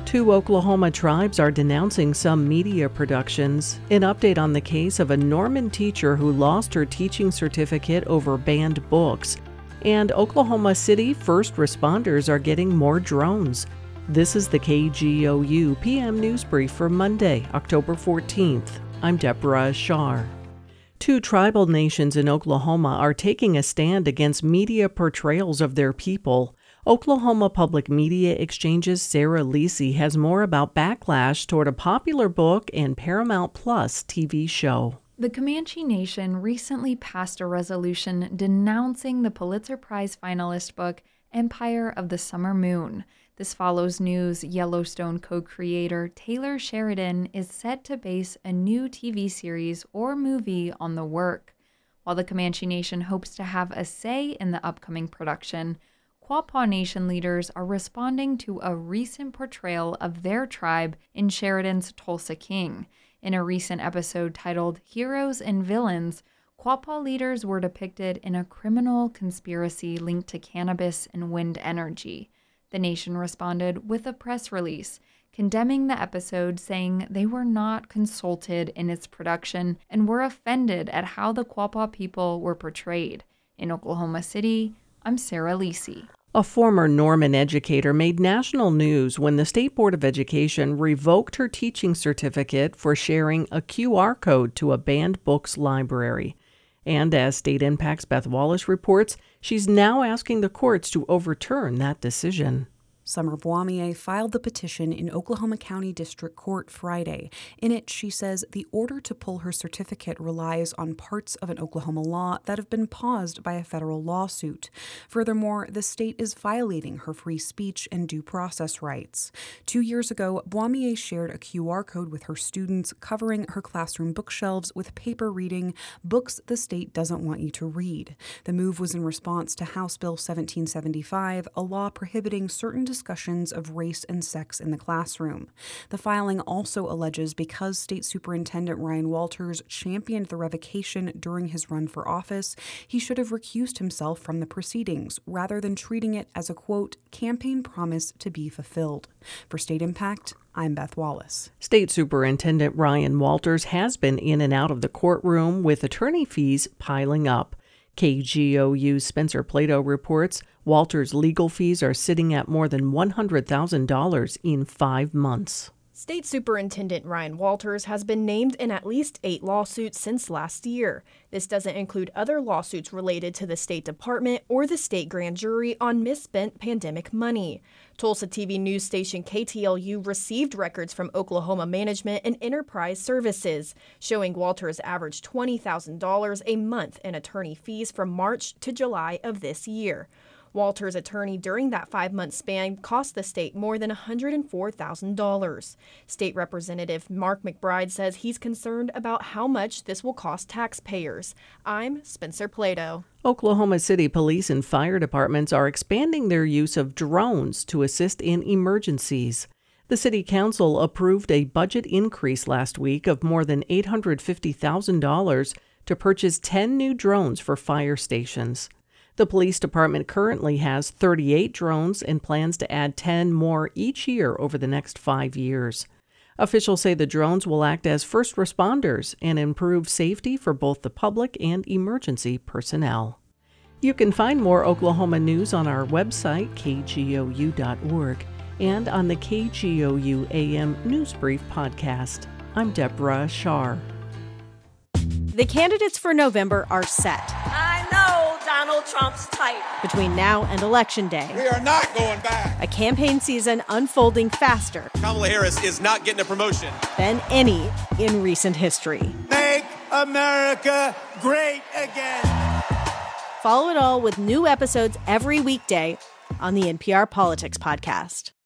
Two Oklahoma tribes are denouncing some media productions. An update on the case of a Norman teacher who lost her teaching certificate over banned books. And Oklahoma City first responders are getting more drones. This is the KGOU PM News Brief for Monday, October 14th. I'm Deborah Ashar. Two tribal nations in Oklahoma are taking a stand against media portrayals of their people. Oklahoma Public Media Exchange's Sarah Lisi has more about backlash toward a popular book and Paramount Plus TV show. The Comanche Nation recently passed a resolution denouncing the Pulitzer Prize finalist book Empire of the Summer Moon. This follows news Yellowstone co-creator Taylor Sheridan is set to base a new TV series or movie on the work. While the Comanche Nation hopes to have a say in the upcoming production, Quapaw Nation leaders are responding to a recent portrayal of their tribe in Sheridan's Tulsa King. In a recent episode titled Heroes and Villains, Quapaw leaders were depicted in a criminal conspiracy linked to cannabis and wind energy. The nation responded with a press release, condemning the episode, saying they were not consulted in its production and were offended at how the Quapaw people were portrayed. In Oklahoma City, I'm Sarah Lisi. A former Norman educator made national news when the State Board of Education revoked her teaching certificate for sharing a QR code to a banned books library. And as State Impact's Beth Wallace reports, she's now asking the courts to overturn that decision. Summer Boismier filed the petition in Oklahoma County District Court Friday. In it, she says the order to pull her certificate relies on parts of an Oklahoma law that have been paused by a federal lawsuit. Furthermore, the state is violating her free speech and due process rights. 2 years ago, Boismier shared a QR code with her students covering her classroom bookshelves with paper reading, "Books the state doesn't want you to read." The move was in response to House Bill 1775, a law prohibiting certain discussions of race and sex in the classroom. The filing also alleges because State Superintendent Ryan Walters championed the revocation during his run for office, he should have recused himself from the proceedings rather than treating it as a, quote, campaign promise to be fulfilled. For State Impact, I'm Beth Wallace. State Superintendent Ryan Walters has been in and out of the courtroom with attorney fees piling up. KGOU's Spencer Plato reports Walters' legal fees are sitting at more than $100,000 in 5 months. State Superintendent Ryan Walters has been named in at least 8 lawsuits since last year. This doesn't include other lawsuits related to the State Department or the state grand jury on misspent pandemic money. Tulsa TV news station KTLU received records from Oklahoma Management and Enterprise Services, showing Walters averaged $20,000 a month in attorney fees from March to July of this year. Walters' attorney during that 5-month span cost the state more than $104,000. State Representative Mark McBride says he's concerned about how much this will cost taxpayers. I'm Spencer Plato. Oklahoma City police and fire departments are expanding their use of drones to assist in emergencies. The City Council approved a budget increase last week of more than $850,000 to purchase 10 new drones for fire stations. The police department currently has 38 drones and plans to add 10 more each year over the next 5 years. Officials say the drones will act as first responders and improve safety for both the public and emergency personnel. You can find more Oklahoma news on our website, kgou.org, and on the KGOU AM News Brief podcast. I'm Deborah Ashar. The candidates for November are set. I know Donald Trump's type. Between now and Election Day, we are not going back. A campaign season unfolding faster. Kamala Harris is not getting a promotion Than any in recent history. Make America great again. Follow it all with new episodes every weekday on the NPR Politics Podcast.